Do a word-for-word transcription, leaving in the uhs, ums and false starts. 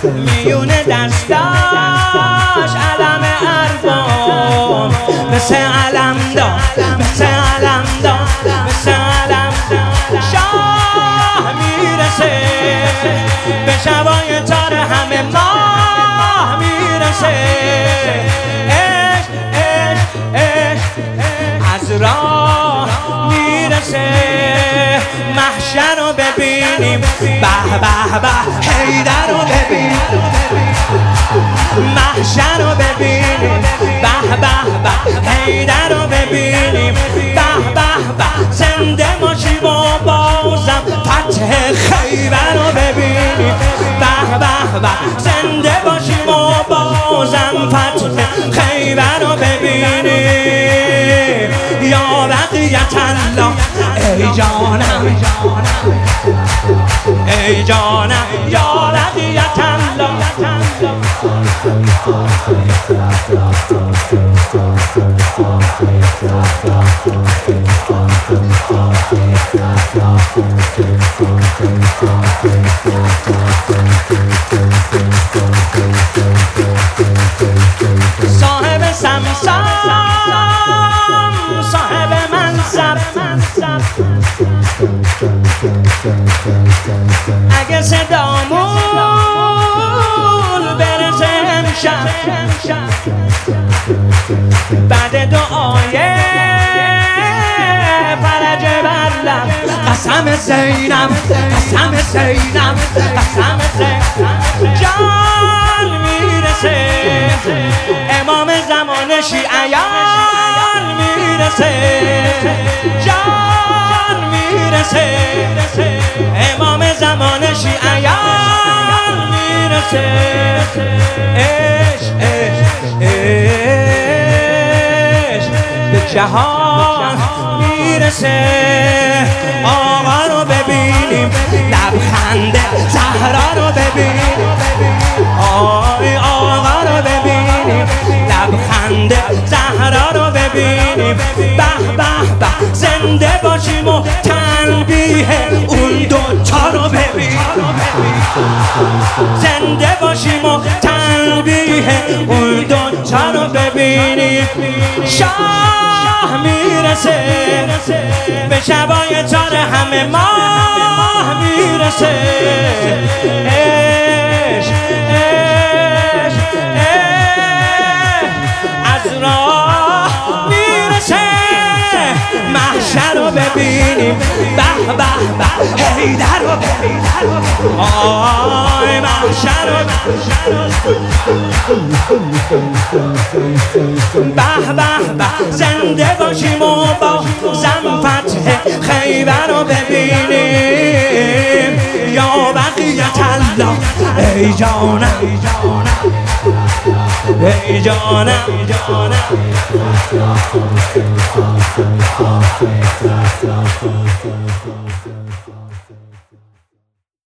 میونه دستاش علم ارباب مثل علم دار مثل علم دار مثل علم دار شاه میرسه به شبای تار همه ماه میرسه عشق عشق عشق از راه میرسه محشر رو ببینیم به به به حیدر رو ببینیم محشر رو ببینیم به به به حیدر رو ببینیم به به به زنده باشیم و بازم فتح خیبر رو ببینیم به به به زنده باشیم و بازم فتح خیبر رو ببینیم یا بقیت الله ای جانم ای جانم یا بقیت الله صاحب سمسم صاحب منصب اگه صدامون برسه امشب بعد دعای فرج برلم قسم زینم قسم زینم قسم زینم جان میرسه امام زمان شیعیان میرسه جان میرسه امام زمان شیعیان میرسه عشق عشق عشق به جهان میرسه آقا رو ببینیم لبخند زهرا رو ببینیم آی آقا رو ببینیم لبخند زهرا رو ببینیم به به به زنده باشیم و تنبیه اون دوتا رو ببینیم زنده باشیم و تنبیه اون دوتا رو ببینیم شاه میرسه به شبای تار همه ماه میرسه عشق عشق عشق از راه میرسه محشر رو ببینیم به به به حیدر رو ببینیم آی محشر رو به به به زنده باشیم و با زم فتح خیبر رو ببینیم یا بقیت الله ای جانم ای جانم ای جانم